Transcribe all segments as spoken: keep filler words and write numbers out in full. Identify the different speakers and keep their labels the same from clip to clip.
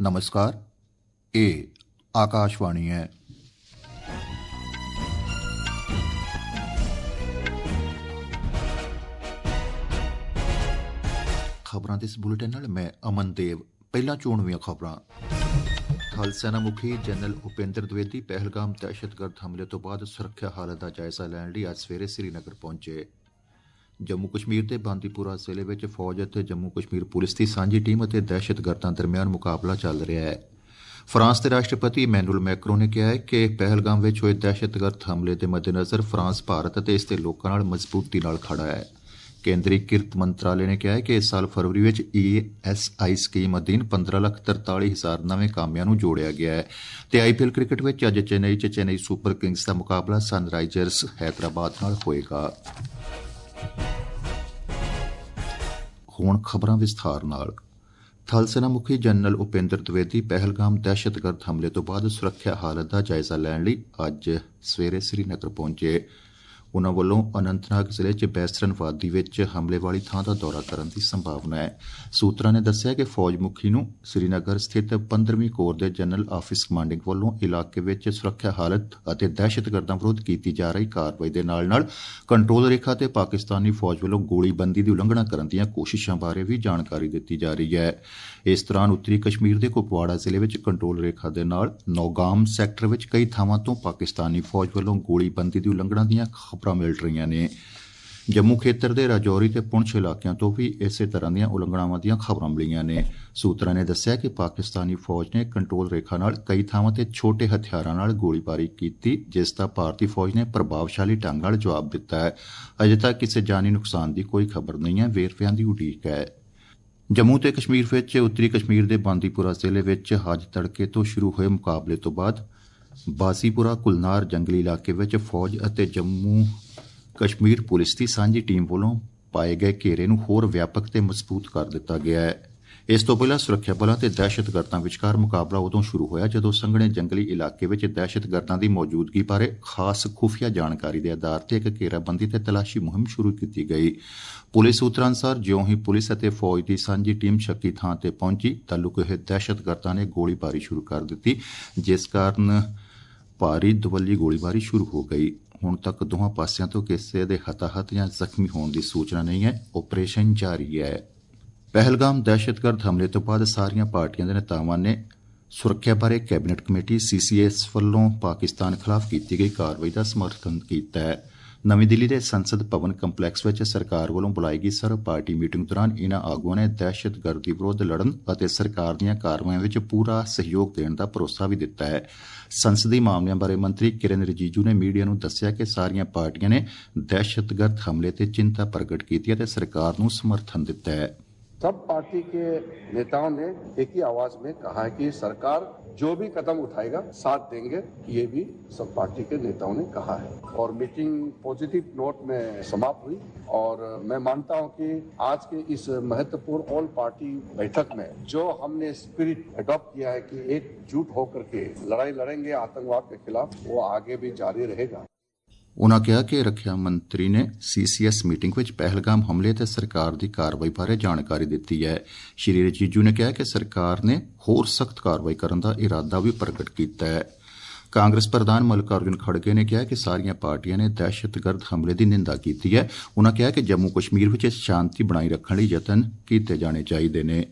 Speaker 1: नमस्कार, ये आकाशवाणी है। खबरां दे इस बुलेटिन नाल मैं अमन देव। पहला चोणवीं खबरां। थल सेना मुखी जनरल उपेंद्र द्विवेदी पहलगाम दहशतगर्द हमले तो बाद सुरक्षा हालत का जायजा लैण लई अज सवेरे श्रीनगर पहुंचे। जम्मू कश्मीर के बांदीपुरा जिले में फौज और जम्मू कश्मीर पुलिस की सांझी टीम और दहशतगर्दां दरमियान मुकाबला चल रहा है। फ्रांस के राष्ट्रपति इमैनुअल मैक्रों ने कहा है कि पहलगाम में होए दहशतगर्द हमले के मद्देनज़र फ्रांस भारत और इसके लोगों नाल मजबूती नाल खड़ा है। केंद्रीय किरत मंत्रालय ने कहा है कि इस साल फरवरी में ई एस आई स्कीम अधीन पंद्रह लाख तरताली हज़ार नवे कामियां नूं जोड़िया गया है। तो आई पी एल क्रिकेट में अज चेन्नई च चेन्नई सुपर किंग्स का मुकाबला सनराइजर्स हैदराबाद नाल होएगा। हुण खबरां विस्तार नाल। थल सेना मुखी जनरल उपेंद्र द्विवेदी पहलगाम दहशतगर्द हमले तो बाद सुरक्षा हालत का जायजा लैण लई अज सवेरे श्रीनगर पहुंचे। उन्हां वल्लों अनंतनाग जिले च बैसरन वादी विच हमले वाली थां दा दौरा करन दी संभावना है। सूत्रां ने दस्सिया कि फौज मुखी नूं श्रीनगर स्थित पंद्रहवीं कोर दे जनरल आफिस कमांडिंग वल्लों इलाके विच सुरक्षा हालत अते दहशतगर्दां विरुद्ध कीती जा रही कार्रवाई दे नाल नाल कंट्रोल रेखा ते पाकिस्तानी फौज वल्लों गोलीबंदी दी उलंघना करन दीआं कोशिशां बारे भी जानकारी दित्ती जा रही है। इस दौरान उत्तरी कश्मीर के कुपवाड़ा जिले में कंट्रोल रेखा के नाल नौगाम सैक्टर में कई थावां तो पाकिस्तानी फौज वल्लों गोलीबंदी की उलंघना दीआं खबरां मिल रही ने। जम्मू खेतर के राजौरी ते पुंछ इलाकों तो भी इसे तरह दीआं उलंघनावां दीआं खबरां मिलियां ने। सूत्रां ने दस्सिया कि पाकिस्तानी फौज ने कंट्रोल रेखा नाल कई थावां ते छोटे हथियारां नाल गोलीबारी कीती, जिसका भारतीय फौज ने प्रभावशाली ढंग नाल जवाब दिता है। अजे तक किसी जानी नुकसान की कोई खबर नहीं है। वेरविआं दी उड़ीक है। जम्मू ते कश्मीर विच उत्तरी कश्मीर के बांदीपुरा जिले विच अज तड़के तो शुरू हुए मुकाबले तो बाद बासीपुरा कुलनार जंगली इलाके विच फौज और जम्मू कश्मीर पुलिस की सांझी टीम वालों पाए गए घेरे नूं होर व्यापक ते मजबूत कर दिता गया है। इस तो पहला सुरक्षा बलों ते दहशतगर्दां विचकार मुकाबला उदों शुरू होया जदों संघने जंगली इलाके विच दहशतगर्दां दी मौजूदगी बारे खास खुफिया जानकारी के आधार पर एक घेराबंदी ते तलाशी मुहिम शुरू की गई। पुलिस सूत्रां अनुसार ज्यों ही पुलिस और फौज की सांझी टीम शक्की थां ते पहुंची तां लुके होए दहशतगर्दां ने गोलीबारी शुरू कर दी, जिस कारण भारी दुवल्ली गोलीबारी शुरू हो गई। हुण तक दोवां पासियां तो किसी के हताहत या जख्मी होने की सूचना नहीं है। ऑपरेशन जारी है। पहलगाम दहशतगर्द हमले तो बाद सारियां पार्टियां के नेतावां ने सुरक्षा बारे cabinet committee C C S वल्लों पाकिस्तान खिलाफ की गई कार्रवाई का समर्थन किया है। नवी दिल्ली के संसद भवन कंपलैक्स में सरकार वालों बुलाई गई सर्व पार्टी मीटिंग दौरान इन्हां आगुआं ने दहशतगर्दी विरुद्ध लड़न और सरकार दीआं कार्रवाइयां विच पूरा सहयोग देने का भरोसा भी दिता है। संसदीय मामलों बारे मंत्री किरण रिजिजू ने मीडिया नूं दस्सिया कि सारियां पार्टियां ने दहशतगर्द हमले ते चिंता प्रगट की है ते सरकार नूं समर्थन दिता है।
Speaker 2: सब पार्टी के नेताओं ने एक ही आवाज में कहा है कि सरकार जो भी कदम उठाएगा साथ देंगे। ये भी सब पार्टी के नेताओं ने कहा है और मीटिंग पॉजिटिव नोट में समाप्त हुई। और मैं मानता हूं कि आज के इस महत्वपूर्ण ऑल पार्टी बैठक में जो हमने स्पिरिट अडॉप्ट किया है कि एकजुट होकर के लड़ाई लड़ेंगे आतंकवाद के खिलाफ, वो आगे भी जारी रहेगा।
Speaker 1: उन्होंने कहा कि रक्षा मंत्री ने सी सी एस मीटिंग में पहलगाम हमले ते सरकार की कार्रवाई बारे जानकारी दी है। श्री रिजिजू ने कहा कि सरकार ने होर सख्त कार्रवाई करने का इरादा भी प्रगट किया है। कांग्रेस प्रधान मल्लिकार्जुन खड़गे ने कहा कि सारियां पार्टियां ने दहशतगर्द हमले की निंदा की है। उन्होंने कहा कि जम्मू कश्मीर में शांति बनाई रखने लिए यतन किए जाने चाहिए ने।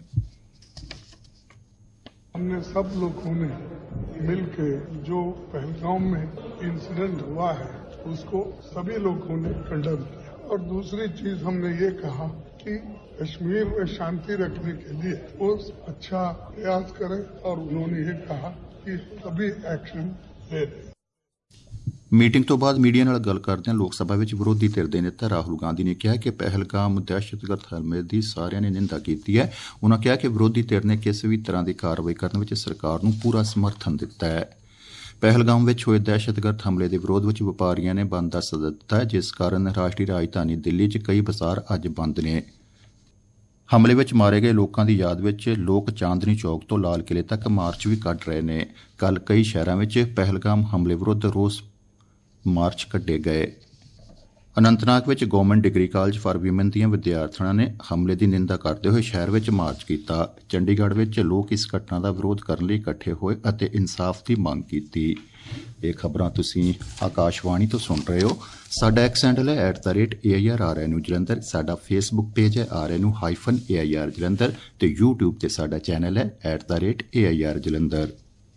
Speaker 3: हमने सब लोगों ने मिलकर जो पहलगाम में इंसिडेंट हुआ है उसको सभी लोगों ने कंडम किया। और दूसरी चीज हमने ये कहा कि कश्मीर में शांति रखने के लिए वो अच्छा प्रयास करें और उन्होंने ये कहा कि सभी एक्शन ले लें।
Speaker 1: मीटिंग तो बाद मीडिया नाल गल करदे लोक सभा विच विरोधी धिर दे नेता राहुल गांधी ने कहा कि पहलगाम दहशतगर्द हमले की सारियां ने निंदा की है। उन्होंने कहा कि विरोधी धिर ने किसी भी तरह की कार्रवाई करने में सरकार नूं पूरा समर्थन दिता है। पहलगाम में होए दहशतगर्द हमले के विरोध में व्यापारियों ने बंद का सदा दिता है, जिस कारण राष्ट्रीय राजधानी दिल्ली च कई बाजार अज बंद ने। हमले में मारे गए लोगों की याद में लोग चांदनी चौक तो लाल किले तक मार्च भी कढ़ रहे हैं। कल कई शहरों में पहलगाम हमले विरुद्ध रोस मार्च कढ़े गए। ਅਨੰਤਨਾਗ ਵਿੱਚ government degree college for women ਦੀਆਂ ਵਿਦਿਆਰਥਣਾਂ ਨੇ ਹਮਲੇ ਦੀ ਨਿੰਦਾ ਕਰਦੇ ਹੋਏ ਸ਼ਹਿਰ ਵਿੱਚ ਮਾਰਚ ਕੀਤਾ। ਚੰਡੀਗੜ੍ਹ ਵਿੱਚ ਲੋਕ ਇਸ ਘਟਨਾ ਦਾ ਵਿਰੋਧ ਕਰਨ ਲਈ ਇਕੱਠੇ ਹੋਏ ਅਤੇ ਇਨਸਾਫ ਦੀ ਮੰਗ ਕੀਤੀ। ਇਹ ਖਬਰਾਂ ਤੁਸੀਂ ਆਕਾਸ਼ਵਾਣੀ ਤੋਂ ਸੁਣ ਰਹੇ ਹੋ। ਸਾਡਾ ਐਕਸ ਹੈਂਡਲ ਹੈ at the rate A I R R N U Jalandhar. ਸਾਡਾ ਫੇਸਬੁੱਕ ਪੇਜ ਹੈ R N U hyphen A I R Jalandhar ਤੇ ਯੂਟਿਊਬ ਤੇ ਸਾਡਾ ਚੈਨਲ ਹੈ at the rate A I R Jalandhar.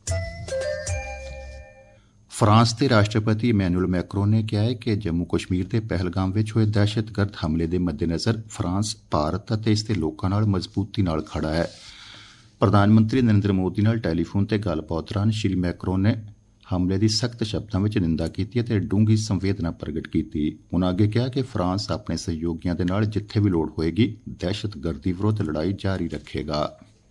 Speaker 1: France ਦੇ ਰਾਸ਼ਟਰਪਤੀ ਇਮੈਨੂਅਲ ਮੈਕਰੋਨ ਨੇ ਕਿਹਾ ਹੈ ਕਿ ਜੰਮੂ ਕਸ਼ਮੀਰ ਦੇ ਪਹਿਲਗਾਮ ਵਿੱਚ ਹੋਏ ਦਹਿਸ਼ਤਗਰਦ ਹਮਲੇ ਦੇ ਮੱਦੇਨਜ਼ਰ ਫਰਾਂਸ ਭਾਰਤ ਅਤੇ ਇਸ ਦੇ ਲੋਕਾਂ ਨਾਲ ਮਜ਼ਬੂਤੀ ਨਾਲ ਖੜਾ ਹੈ। ਪ੍ਰਧਾਨ ਮੰਤਰੀ ਨਰਿੰਦਰ ਮੋਦੀ ਨਾਲ ਟੈਲੀਫੋਨ ਤੇ ਗੱਲਬਾਤ ਦੌਰਾਨ ਸ਼੍ਰੀ ਮੈਕਰੋਨ ਨੇ ਹਮਲੇ ਦੀ ਸਖਤ ਸ਼ਬਦਾਂ ਵਿੱਚ ਨਿੰਦਾ ਕੀਤੀ ਅਤੇ ਡੂੰਘੀ ਸੰਵੇਦਨਾ ਪ੍ਰਗਟ ਕੀਤੀ। ਉਨ੍ਹਾਂ ਅੱਗੇ ਕਿਹਾ ਕਿ ਫਰਾਂਸ ਆਪਣੇ ਸਹਿਯੋਗੀਆਂ ਦੇ ਨਾਲ ਜਿੱਥੇ ਵੀ ਲੋੜ ਹੋਏਗੀ ਦਹਿਸ਼ਤਗਰਦੀ ਵਿਰੁੱਧ ਲੜਾਈ ਜਾਰੀ ਰੱਖੇਗਾ।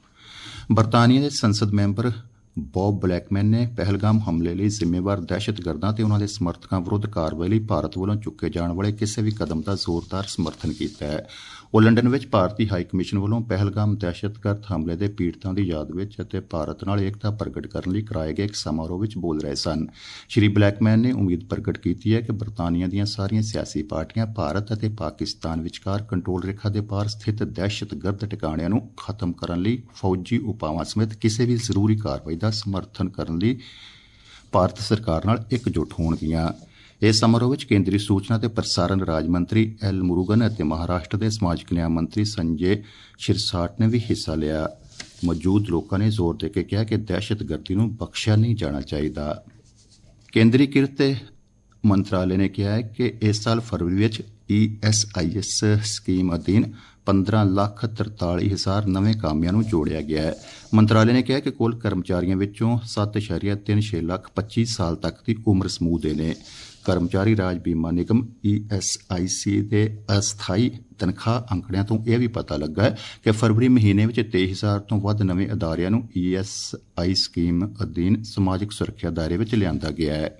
Speaker 1: ਬਰਤਾਨੀਆ ਦੇ ਸੰਸਦ ਮੈਂਬਰ ਬੌਬ ਬਲੈਕਮੈਨ ਨੇ ਪਹਿਲਗਾਮ ਹਮਲੇ ਲਈ ਜ਼ਿੰਮੇਵਾਰ ਦਹਿਸ਼ਤਗਰਦਾਂ ਤੇ ਉਨ੍ਹਾਂ ਦੇ ਸਮਰਥਕਾਂ ਵਿਰੁੱਧ ਕਾਰਵਾਈ ਲਈ ਭਾਰਤ ਵੱਲੋਂ ਚੁੱਕੇ ਜਾਣ ਵਾਲੇ ਕਿਸੇ ਵੀ ਕਦਮ ਦਾ ਜ਼ੋਰਦਾਰ ਸਮਰਥਨ ਕੀਤਾ ਹੈ। ਉਹ ਲੰਡਨ ਵਿੱਚ ਭਾਰਤੀ ਹਾਈ ਕਮਿਸ਼ਨ ਵੱਲੋਂ ਪਹਿਲਗਾਮ ਦਹਿਸ਼ਤਗਰਦ ਹਮਲੇ ਦੇ ਪੀੜਤਾਂ ਦੀ ਯਾਦ ਵਿੱਚ ਅਤੇ ਭਾਰਤ ਨਾਲ ਏਕਤਾ ਪ੍ਰਗਟ ਕਰਨ ਲਈ ਕਰਾਏ ਗਏ ਇੱਕ ਸਮਾਰੋਹ ਵਿੱਚ ਬੋਲ ਰਹੇ ਸਨ। ਸ਼੍ਰੀ ਬਲੈਕਮੈਨ ਨੇ ਉਮੀਦ ਪ੍ਰਗਟ ਕੀਤੀ ਹੈ ਕਿ ਬਰਤਾਨੀਆ ਦੀਆਂ ਸਾਰੀਆਂ ਸਿਆਸੀ ਪਾਰਟੀਆਂ ਭਾਰਤ ਅਤੇ ਪਾਕਿਸਤਾਨ ਵਿਚਕਾਰ ਕੰਟਰੋਲ ਰੇਖਾ ਦੇ ਪਾਰ ਸਥਿਤ ਦਹਿਸ਼ਤਗਰਦ ਟਿਕਾਣਿਆਂ ਨੂੰ ਖਤਮ ਕਰਨ ਲਈ ਫੌਜੀ ਉਪਾਵਾਂ ਸਮੇਤ ਕਿਸੇ ਵੀ ਜ਼ਰੂਰੀ ਕਾਰਵਾਈ ਦਾ ਸਮਰਥਨ ਕਰਨ ਲਈ ਭਾਰਤ ਸਰਕਾਰ ਨਾਲ ਇਕਜੁੱਟ ਹੋਣਗੀਆਂ। ਇਸ ਸਮਾਰੋਹ ਵਿੱਚ ਕੇਂਦਰੀ ਸੂਚਨਾ ਤੇ ਪ੍ਰਸਾਰਣ ਰਾਜ ਮੰਤਰੀ ਐਲ ਮੁਰੂਗਨ ਅਤੇ ਮਹਾਰਾਸ਼ਟਰ ਦੇ ਸਮਾਜਿਕ ਨਿਆਂ ਮੰਤਰੀ ਸੰਜੇ ਸ਼ਿਰਸਾਟ ਨੇ ਵੀ ਹਿੱਸਾ ਲਿਆ। ਮੌਜੂਦ ਲੋਕਾਂ ਨੇ ਜ਼ੋਰ ਦੇ ਕੇ ਕਿਹਾ ਕਿ ਦਹਿਸ਼ਤਗਰਦੀ ਨੂੰ ਬਖਸ਼ਿਆ ਨਹੀਂ ਜਾਣਾ ਚਾਹੀਦਾ। ਕੇਂਦਰੀ ਕਿਰਤ ਤੇ ਮੰਤਰਾਲੇ ਨੇ ਕਿਹਾ ਹੈ ਕਿ ਇਸ ਸਾਲ ਫਰਵਰੀ ਵਿੱਚ E S I S scheme ਅਧੀਨ ਪੰਦਰਾਂ ਲੱਖ ਤਰਤਾਲੀ ਹਜ਼ਾਰ ਨਵੇਂ ਕਾਮਿਆਂ ਨੂੰ ਜੋੜਿਆ ਗਿਆ ਹੈ। ਮੰਤਰਾਲੇ ਨੇ ਕਿਹਾ ਕਿ ਕੁੱਲ ਕਰਮਚਾਰੀਆਂ ਵਿੱਚੋਂ ਸੱਤ ਇਸ਼ਾਰੀਆ ਤਿੰਨ ਛੇ ਲੱਖ ਪੱਚੀ ਸਾਲ ਤੱਕ ਦੀ ਉਮਰ ਸਮੂਹ ਦੇ ਨੇ। ਕਰਮਚਾਰੀ ਰਾਜ ਬੀਮਾ ਨਿਗਮ ਈ ਐਸ ਆਈ ਸੀ ਦੇ ਅਸਥਾਈ ਤਨਖਾਹ ਅੰਕੜਿਆਂ ਤੋਂ ਇਹ ਵੀ ਪਤਾ ਲੱਗਾ ਹੈ ਕਿ ਫਰਵਰੀ ਮਹੀਨੇ ਵਿੱਚ ਤੇਈ ਹਜ਼ਾਰ ਤੋਂ ਵੱਧ ਨਵੇਂ ਅਦਾਰਿਆਂ ਨੂੰ ਈ ਐਸ ਆਈ ਸਕੀਮ ਅਧੀਨ ਸਮਾਜਿਕ ਸੁਰੱਖਿਆ ਦਾਇਰੇ ਵਿੱਚ ਲਿਆਂਦਾ ਗਿਆ ਹੈ।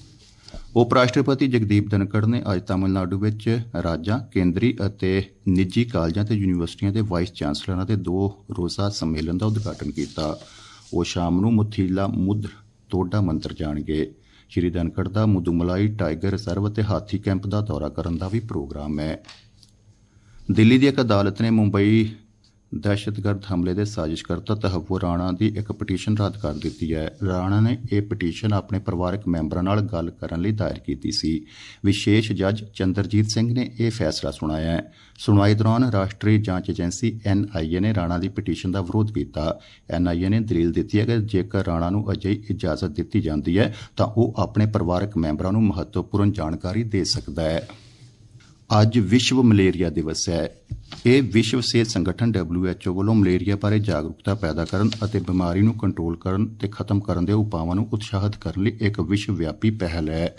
Speaker 1: ਉਪ ਰਾਸ਼ਟਰਪਤੀ ਜਗਦੀਪ ਧਨਖੜ ਨੇ ਅੱਜ ਤਾਮਿਲਨਾਡੂ ਵਿੱਚ ਰਾਜਾਂ, ਕੇਂਦਰੀ ਅਤੇ ਨਿੱਜੀ ਕਾਲਜਾਂ ਤੇ ਯੂਨੀਵਰਸਿਟੀਆਂ ਦੇ ਵਾਈਸ ਚਾਂਸਲਰਾਂ ਦੇ ਦੋ ਰੋਜ਼ਾ ਸੰਮੇਲਨ ਦਾ ਉਦਘਾਟਨ ਕੀਤਾ। ਉਹ ਸ਼ਾਮ ਨੂੰ ਮੁਥੀਲਾ ਮੁੱਧ ਤੋਡਾ ਮੰਤਰ ਜਾਣਗੇ। ਸ਼੍ਰੀ ਧਨਖੜ ਦਾ ਮੁਦੁਮਲਾਈ ਟਾਈਗਰ ਰਿਜ਼ਰਵ ਅਤੇ ਹਾਥੀ ਕੈਂਪ ਦਾ ਦੌਰਾ ਕਰਨ ਦਾ ਵੀ ਪ੍ਰੋਗਰਾਮ ਹੈ। ਦਿੱਲੀ ਦੀ ਇੱਕ ਅਦਾਲਤ ਨੇ ਮੁੰਬਈ ਦਹਿਸ਼ਤਗਰਦ ਹਮਲੇ ਦੇ ਸਾਜ਼ਿਸ਼ਕਰਤਾ ਤਹੱਵੁਰ ਰਾਣਾ ਦੀ ਇੱਕ ਪਟੀਸ਼ਨ ਰੱਦ ਕਰ ਦਿੱਤੀ ਹੈ। ਰਾਣਾ ਨੇ ਇਹ ਪਟੀਸ਼ਨ ਆਪਣੇ ਪਰਿਵਾਰਕ ਮੈਂਬਰਾਂ ਨਾਲ ਗੱਲ ਕਰਨ ਲਈ ਦਾਇਰ ਕੀਤੀ ਸੀ। ਵਿਸ਼ੇਸ਼ ਜੱਜ ਚੰਦਰਜੀਤ ਸਿੰਘ ਨੇ ਇਹ ਫੈਸਲਾ ਸੁਣਾਇਆ ਹੈ। ਸੁਣਵਾਈ ਦੌਰਾਨ ਰਾਸ਼ਟਰੀ ਜਾਂਚ ਏਜੰਸੀ ਐਨ ਆਈ ਏ ਨੇ ਰਾਣਾ ਦੀ ਪਟੀਸ਼ਨ ਦਾ ਵਿਰੋਧ ਕੀਤਾ। ਐਨ ਆਈ ਏ ਨੇ ਦਲੀਲ ਦਿੱਤੀ ਹੈ ਕਿ ਜੇਕਰ ਰਾਣਾ ਨੂੰ ਅਜਿਹੀ ਇਜਾਜ਼ਤ ਦਿੱਤੀ ਜਾਂਦੀ ਹੈ ਤਾਂ ਉਹ ਆਪਣੇ ਪਰਿਵਾਰਕ ਮੈਂਬਰਾਂ ਨੂੰ ਮਹੱਤਵਪੂਰਨ ਜਾਣਕਾਰੀ ਦੇ ਸਕਦਾ ਹੈ। ਅੱਜ ਵਿਸ਼ਵ ਮਲੇਰੀਆ ਦਿਵਸ ਹੈ। ਇਹ ਵਿਸ਼ਵ ਸਿਹਤ ਸੰਗਠਨ ਡਬਲਿਊ ਐਚ ਓ ਵੱਲੋਂ ਮਲੇਰੀਆ ਬਾਰੇ ਜਾਗਰੂਕਤਾ ਪੈਦਾ ਕਰਨ ਅਤੇ ਬਿਮਾਰੀ ਨੂੰ ਕੰਟਰੋਲ ਕਰਨ ਤੇ ਖਤਮ ਕਰਨ ਦੇ ਉਪਾਵਾਂ ਨੂੰ ਉਤਸ਼ਾਹਿਤ ਕਰਨ ਲਈ ਇੱਕ ਵਿਸ਼ਵ ਵਿਆਪੀ ਪਹਿਲ ਹੈ।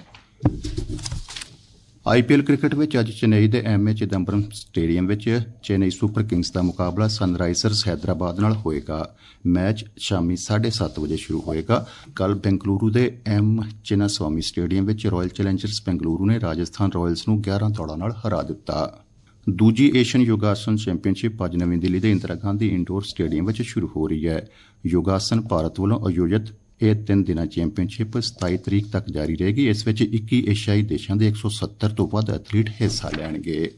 Speaker 1: ਆਈ ਪੀ ਐਲ ਕ੍ਰਿਕਟ ਵਿੱਚ ਅੱਜ ਚੇਨਈ ਦੇ ਐਮ ਏ ਚਿਦੰਬਰਮ ਸਟੇਡੀਅਮ ਵਿੱਚ ਚੇਨਈ ਸੁਪਰ ਕਿੰਗਜ਼ ਦਾ ਮੁਕਾਬਲਾ ਸਨਰਾਈਜ਼ਰਸ ਹੈਦਰਾਬਾਦ ਨਾਲ ਹੋਏਗਾ। ਮੈਚ ਸ਼ਾਮੀ ਸਾਢੇ ਸੱਤ ਵਜੇ ਸ਼ੁਰੂ ਹੋਏਗਾ। ਕੱਲ੍ਹ ਬੈਂਗਲੁਰੂ ਦੇ ਐਮ ਚਿੰਨਾਸਵਾਮੀ ਸਟੇਡੀਅਮ ਵਿੱਚ ਰਾਇਲ ਚੈਲੰਜਰਸ ਬੈਂਗਲੁਰੂ ਨੇ ਰਾਜਸਥਾਨ ਰਾਇਲਸ ਨੂੰ ਗਿਆਰਾਂ ਦੌੜਾਂ ਨਾਲ ਹਰਾ ਦਿੱਤਾ। ਦੂਜੀ ਏਸ਼ੀਅਨ ਯੋਗਾਸਨ ਚੈਂਪੀਅਨਸ਼ਿਪ ਅੱਜ ਨਵੀਂ ਦਿੱਲੀ ਦੇ ਇੰਦਰਾ ਗਾਂਧੀ ਇੰਡੋਰ ਸਟੇਡੀਅਮ ਵਿੱਚ ਸ਼ੁਰੂ ਹੋ ਰਹੀ ਹੈ। ਯੋਗਾਸਨ ਭਾਰਤ ਵੱਲੋਂ ਆਯੋਜਿਤ ਇਹ ਤਿੰਨ ਦਿਨਾਂ ਚੈਂਪੀਅਨਸ਼ਿਪ ਸਤਾਈ ਤਰੀਕ ਤੱਕ ਜਾਰੀ ਰਹੇਗੀ। ਇਸ ਵਿੱਚ ਇੱਕੀ ਏਸ਼ੀਆਈ ਦੇਸ਼ਾਂ ਦੇ ਇੱਕ ਸੌ ਸੱਤਰ ਤੋਂ ਵੱਧ ਐਥਲੀਟ ਹਿੱਸਾ ਲੈਣਗੇ।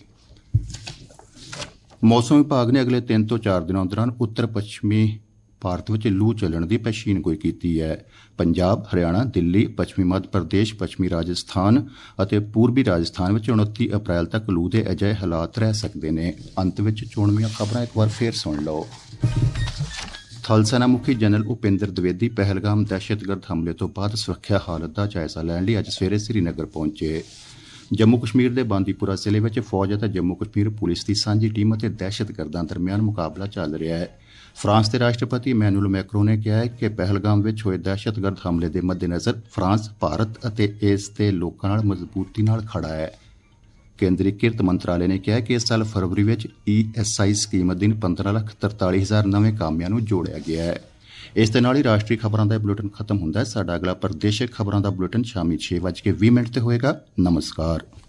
Speaker 1: ਮੌਸਮ ਵਿਭਾਗ ਨੇ ਅਗਲੇ ਤਿੰਨ ਤੋਂ ਚਾਰ ਦਿਨਾਂ ਦੌਰਾਨ ਉੱਤਰ ਪੱਛਮੀ ਭਾਰਤ ਵਿੱਚ ਲੂ ਚੱਲਣ ਦੀ ਪੇਸ਼ੀਨਗੋਈ ਕੀਤੀ ਹੈ। ਪੰਜਾਬ, ਹਰਿਆਣਾ, ਦਿੱਲੀ, ਪੱਛਮੀ ਮੱਧ ਪ੍ਰਦੇਸ਼, ਪੱਛਮੀ ਰਾਜਸਥਾਨ ਅਤੇ ਪੂਰਬੀ ਰਾਜਸਥਾਨ ਵਿੱਚ ਉਨੱਤੀ ਅਪ੍ਰੈਲ ਤੱਕ ਲੂ ਦੇ ਅਜਿਹੇ ਹਾਲਾਤ ਰਹਿ ਸਕਦੇ ਨੇ। ਅੰਤ ਵਿੱਚ ਚੋਣਵੀਆਂ ਖਬਰਾਂ ਇੱਕ ਵਾਰ ਫੇਰ ਸੁਣ ਲਓ। ਥਲ ਸੈਨਾ ਮੁਖੀ ਜਨਰਲ ਉਪੇਂਦਰ ਦਵੇਦੀ ਪਹਿਲਗਾਮ ਦਹਿਸ਼ਤਗਰਦ ਹਮਲੇ ਤੋਂ ਬਾਅਦ ਸੁਰੱਖਿਆ ਹਾਲਤ ਦਾ ਜਾਇਜ਼ਾ ਲੈਣ ਲਈ ਅੱਜ ਸਵੇਰੇ ਸ੍ਰੀਨਗਰ ਪਹੁੰਚੇ। ਜੰਮੂ ਕਸ਼ਮੀਰ ਦੇ ਬਾਂਦੀਪੁਰਾ ਜ਼ਿਲ੍ਹੇ ਵਿੱਚ ਫੌਜ ਅਤੇ ਜੰਮੂ ਕਸ਼ਮੀਰ ਪੁਲਿਸ ਦੀ ਸਾਂਝੀ ਟੀਮ ਅਤੇ ਦਹਿਸ਼ਤਗਰਦਾਂ ਦਰਮਿਆਨ ਮੁਕਾਬਲਾ ਚੱਲ ਰਿਹਾ ਹੈ। ਫਰਾਂਸ ਦੇ ਰਾਸ਼ਟਰਪਤੀ ਇਮੈਨੂਅਲ ਮੈਕਰੋਨ ਨੇ ਕਿਹਾ ਹੈ ਕਿ ਪਹਿਲਗਾਮ ਵਿੱਚ ਹੋਏ ਦਹਿਸ਼ਤਗਰਦ ਹਮਲੇ ਦੇ ਮੱਦੇਨਜ਼ਰ ਫਰਾਂਸ ਭਾਰਤ ਅਤੇ ਇਸ ਦੇ ਲੋਕਾਂ ਨਾਲ ਮਜ਼ਬੂਤੀ ਨਾਲ ਖੜਾ ਹੈ। ਕੇਂਦਰੀ ਕਿਰਤ ਮੰਤਰਾਲੇ ਨੇ ਕਿਹਾ ਕਿ ਇਸ ਸਾਲ ਫਰਵਰੀ ਵਿੱਚ ਈ ਐਸ ਆਈ ਸਕੀਮ ਅਧੀਨ ਪੰਦਰਾਂ ਲੱਖ ਤਰਤਾਲੀ ਹਜ਼ਾਰ ਨਵੇਂ ਕਾਮਿਆਂ ਨੂੰ ਜੋੜਿਆ ਗਿਆ ਹੈ। ਇਸ ਦੇ ਨਾਲ ਹੀ ਰਾਸ਼ਟਰੀ ਖਬਰਾਂ ਦਾ ਬੁਲੇਟਿਨ ਖਤਮ ਹੁੰਦਾ ਹੈ। ਸਾਡਾ ਅਗਲਾ ਪ੍ਰਦੇਸ਼ਿਕ ਖਬਰਾਂ ਦਾ ਬੁਲੇਟਿਨ ਸ਼ਾਮੀ ਛੇ ਵੱਜ ਕੇ ਵੀਹ ਮਿੰਟ ਤੇ ਹੋਏਗਾ। ਨਮਸਕਾਰ।